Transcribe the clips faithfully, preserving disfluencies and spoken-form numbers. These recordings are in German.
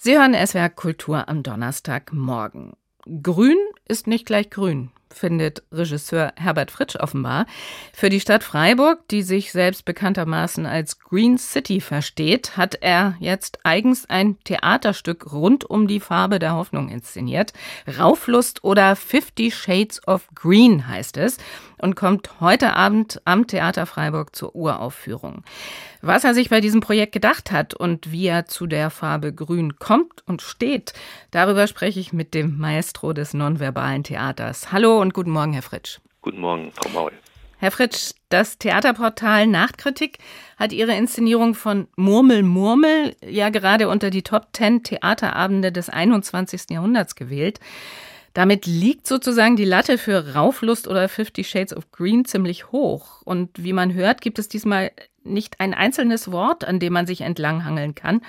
Sie hören S W R Kultur am Donnerstagmorgen. Grün ist nicht gleich grün, findet Regisseur Herbert Fritsch offenbar. Für die Stadt Freiburg, die sich selbst bekanntermaßen als Green City versteht, hat er jetzt eigens ein Theaterstück rund um die Farbe der Hoffnung inszeniert. Rauflust oder Fifty Shades of Green heißt es und kommt heute Abend am Theater Freiburg zur Uraufführung. Was er sich bei diesem Projekt gedacht hat und wie er zu der Farbe Grün kommt und steht, darüber spreche ich mit dem Maestro des nonverbalen Theaters. Hallo und guten Morgen, Herr Fritsch. Guten Morgen, Frau Maul. Herr Fritsch, das Theaterportal Nachtkritik hat Ihre Inszenierung von Murmel Murmel ja gerade unter die Top Ten Theaterabende des einundzwanzigsten Jahrhunderts gewählt. Damit liegt sozusagen die Latte für Rauflust oder Fifty Shades of Green ziemlich hoch. Und wie man hört, gibt es diesmal nicht ein einzelnes Wort, an dem man sich entlanghangeln kann.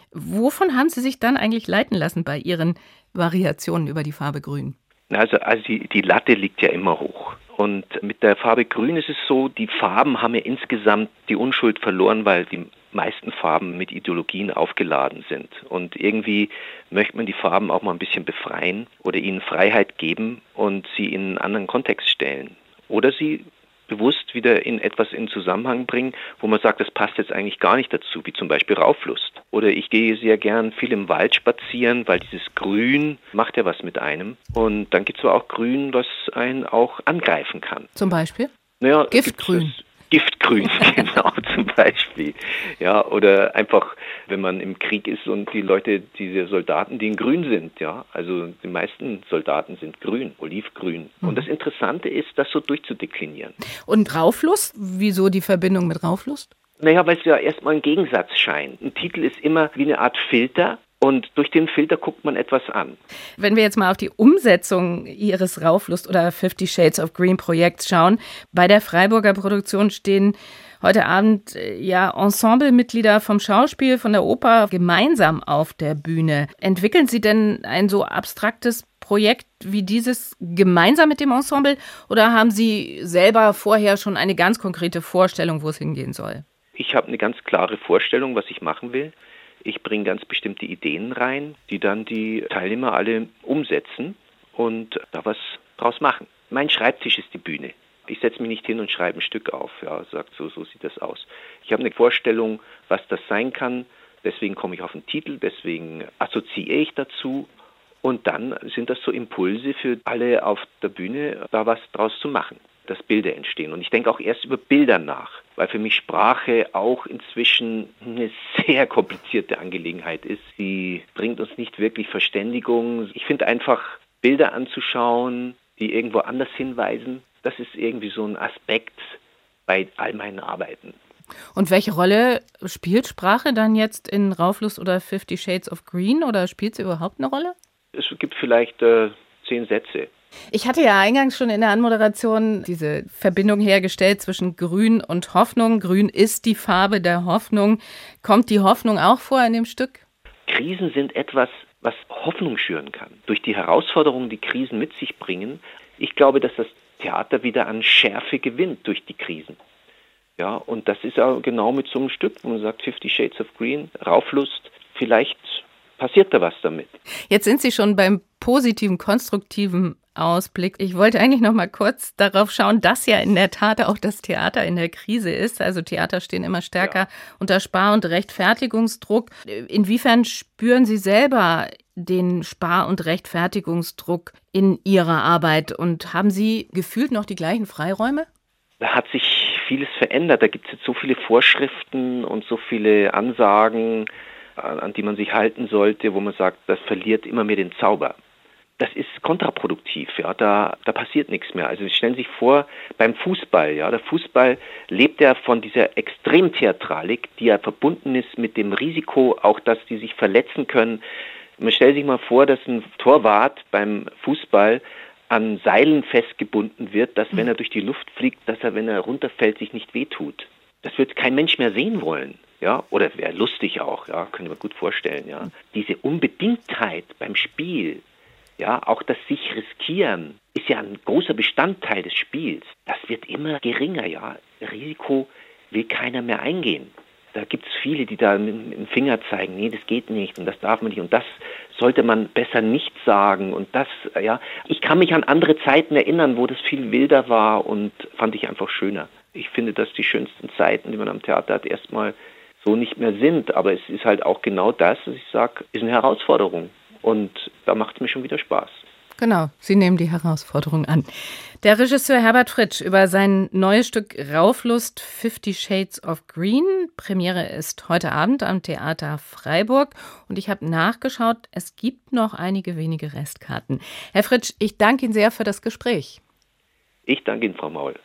Wovon haben Sie sich dann eigentlich leiten lassen bei Ihren Variationen über die Farbe Grün? Also, also die, die Latte liegt ja immer hoch. Und mit der Farbe Grün ist es so, die Farben haben ja insgesamt die Unschuld verloren, weil die meisten Farben mit Ideologien aufgeladen sind. Und irgendwie möchte man die Farben auch mal ein bisschen befreien oder ihnen Freiheit geben und sie in einen anderen Kontext stellen. Oder sie bewusst wieder in etwas in Zusammenhang bringen, wo man sagt, das passt jetzt eigentlich gar nicht dazu, wie zum Beispiel Rauflust. Oder ich gehe sehr gern viel im Wald spazieren, weil dieses Grün macht ja was mit einem. Und dann gibt es aber auch Grün, was einen auch angreifen kann. Zum Beispiel? Naja, Giftgrün. Giftgrün, genau, zum Beispiel. Ja, oder einfach, wenn man im Krieg ist und die Leute, diese Soldaten, die in grün sind, ja, also die meisten Soldaten sind grün, olivgrün. Mhm. Und das Interessante ist, das so durchzudeklinieren. Und Rauflust? Wieso die Verbindung mit Rauflust? Naja, weil es ja erstmal ein Gegensatz scheint. Ein Titel ist immer wie eine Art Filter. Und durch den Filter guckt man etwas an. Wenn wir jetzt mal auf die Umsetzung Ihres Rauflust- oder Fifty Shades of Green Projekts schauen, bei der Freiburger Produktion stehen heute Abend ja Ensemblemitglieder vom Schauspiel, von der Oper gemeinsam auf der Bühne. Entwickeln Sie denn ein so abstraktes Projekt wie dieses gemeinsam mit dem Ensemble oder haben Sie selber vorher schon eine ganz konkrete Vorstellung, wo es hingehen soll? Ich habe eine ganz klare Vorstellung, was ich machen will. Ich bringe ganz bestimmte Ideen rein, die dann die Teilnehmer alle umsetzen und da was draus machen. Mein Schreibtisch ist die Bühne. Ich setze mich nicht hin und schreibe ein Stück auf, ja, sagt so, so sieht das aus. Ich habe eine Vorstellung, was das sein kann, deswegen komme ich auf den Titel, deswegen assoziiere ich dazu und dann sind das so Impulse für alle auf der Bühne, da was draus zu machen, dass Bilder entstehen. Und ich denke auch erst über Bilder nach, weil für mich Sprache auch inzwischen eine sehr komplizierte Angelegenheit ist. Sie bringt uns nicht wirklich Verständigung. Ich finde einfach, Bilder anzuschauen, die irgendwo anders hinweisen, das ist irgendwie so ein Aspekt bei all meinen Arbeiten. Und welche Rolle spielt Sprache dann jetzt in Rauflust oder Fifty Shades of Green oder spielt sie überhaupt eine Rolle? Es gibt vielleicht äh, zehn Sätze. Ich hatte ja eingangs schon in der Anmoderation diese Verbindung hergestellt zwischen Grün und Hoffnung. Grün ist die Farbe der Hoffnung. Kommt die Hoffnung auch vor in dem Stück? Krisen sind etwas, was Hoffnung schüren kann. Durch die Herausforderungen, die Krisen mit sich bringen. Ich glaube, dass das Theater wieder an Schärfe gewinnt durch die Krisen. Ja, und das ist auch genau mit so einem Stück, wo man sagt, Fifty Shades of Green, Rauflust, vielleicht passiert da was damit. Jetzt sind Sie schon beim positiven, konstruktiven Ausblick. Ich wollte eigentlich noch mal kurz darauf schauen, dass ja in der Tat auch das Theater in der Krise ist. Also Theater stehen immer stärker ja. unter Spar- und Rechtfertigungsdruck. Inwiefern spüren Sie selber den Spar- und Rechtfertigungsdruck in Ihrer Arbeit? Und haben Sie gefühlt noch die gleichen Freiräume? Da hat sich vieles verändert. Da gibt es jetzt so viele Vorschriften und so viele Ansagen, an die man sich halten sollte, wo man sagt, das verliert immer mehr den Zauber. Das ist kontraproduktiv, ja, da, da passiert nichts mehr. Also stellen Sie sich vor, beim Fußball, ja, der Fußball lebt ja von dieser Extremtheatralik, die ja verbunden ist mit dem Risiko, auch dass die sich verletzen können. Man stellt sich mal vor, dass ein Torwart beim Fußball an Seilen festgebunden wird, dass wenn er durch die Luft fliegt, dass er, wenn er runterfällt, sich nicht wehtut. Das wird kein Mensch mehr sehen wollen. Ja, oder wäre lustig auch, ja, können wir gut vorstellen, ja. Diese Unbedingtheit beim Spiel, ja, auch das sich riskieren, ist ja ein großer Bestandteil des Spiels. Das wird immer geringer, ja. Risiko will keiner mehr eingehen. Da gibt es viele, die da mit dem Finger zeigen, nee, das geht nicht und das darf man nicht und das sollte man besser nicht sagen und das, ja. Ich kann mich an andere Zeiten erinnern, wo das viel wilder war und fand ich einfach schöner. Ich finde, dass die schönsten Zeiten, die man am Theater hat, erstmal so nicht mehr sind. Aber es ist halt auch genau das, was ich sage, ist eine Herausforderung. Und da macht es mir schon wieder Spaß. Genau, Sie nehmen die Herausforderung an. Der Regisseur Herbert Fritsch über sein neues Stück Rauflust Fifty Shades of Green. Premiere ist heute Abend am Theater Freiburg. Und ich habe nachgeschaut, es gibt noch einige wenige Restkarten. Herr Fritsch, ich danke Ihnen sehr für das Gespräch. Ich danke Ihnen, Frau Maul.